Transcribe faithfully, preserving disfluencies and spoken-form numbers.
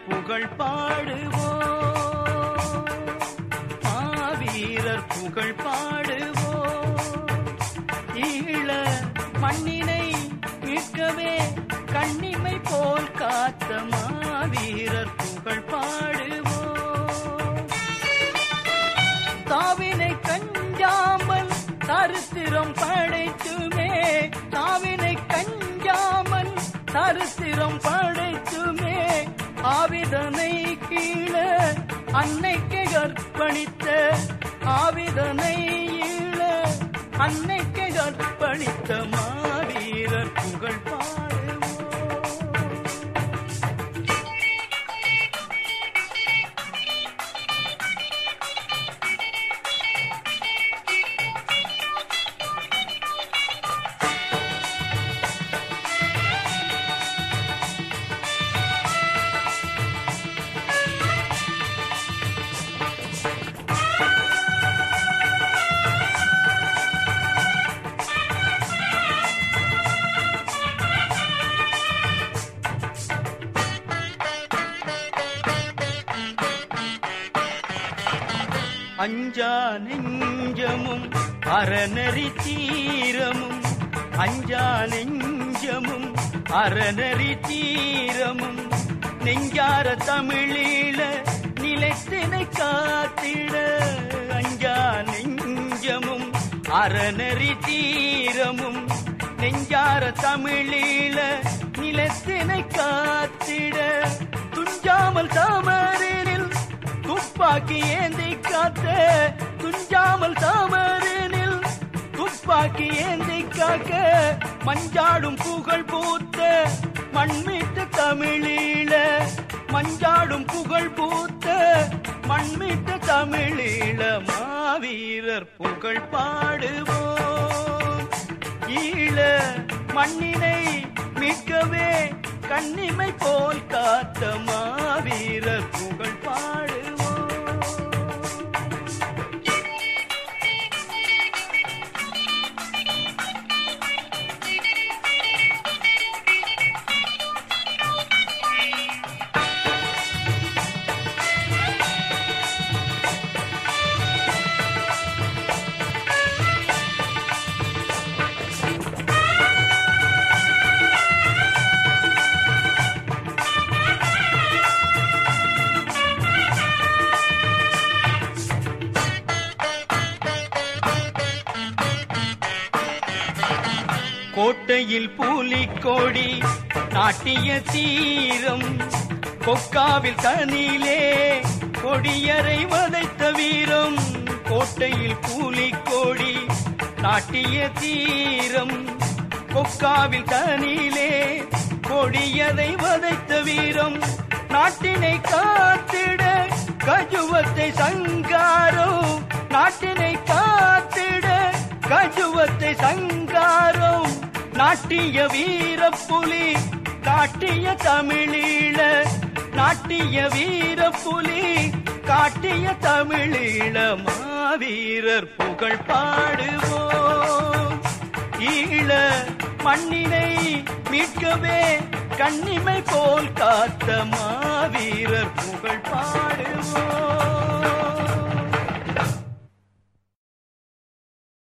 புகழ் பாடுவோம், மாவீரர் புகழ் பாடுவோம். ஈழ மண்ணினை மீட்கவே கண்ணிமை போல் காத்த மாவீரர் புகழ் பாடுவோம். தாவினை கஞ்சாமல் சரித்திரம் படைத்துமே, தாவினை கஞ்சாமல் சரித்திரம் படைத்துமே, ஆவிதனை கீழ அன்னைக்கு அர்ப்பணித்த, ஆவிதனை ஈழ அன்னைக்கு அர்ப்பணித்த மாவீரர் புகழ் பாடுவோம். அஞ்சா நெஞ்சமும் அறநெறி தீரமும், அஞ்சா நெஞ்சமும் அறநெறி தீரமும், நெஞ்சார தமிழீழ நிலைத்தினை காத்திட. அஞ்சா நெஞ்சமும் அறநெறி தீரமும், நெஞ்சார தமிழீழ நிலைத்தினை காத்திட. துஞ்சாமல் தாமரினில் துப்பாக்கி ஏந்தி காத்த, துஞ்சாமல் தாமரினில் துப்பாக்கி ஏந்தி காக்க, மஞ்சாடும் புகழ் பூத்த மண்மீட்டு தமிழீழ, மஞ்சாடும் புகழ் பூத்த மண்மீட்டு தமிழீழ மாவீரர் புகழ் பாடுவோம். ஈழ மண்ணினை மீட்கவே கண்ணிமை போல் காத்த மாவீரர் புகழ் பாடுவோம். கோட்டையில் பூலிக்கோடி நாட்டிய தீரம், கொக்காவில் கனிலே கொடியரை வதைத்த வீரம். கோட்டையில் பூலிக்கோடி நாட்டிய தீரம், கொக்காவில் கனிலே கொடியரை வதைத்த வீரம். நாட்டினை காத்திட கஜுவத்தை சங்காரம், நாட்டினை காத்திட கஜுவத்தை சங்காரம். நாட்டிய வீரப்புலி காட்டிய தமிழீழ, நாட்டிய வீரப்புலி காட்டிய தமிழீழ மாவீரர் புகழ் பாடுவோம். ஈழ மண்ணினை மீட்கவே கண்ணிமை போல் காத்த மாவீரர் புகழ் பாடுவோம்.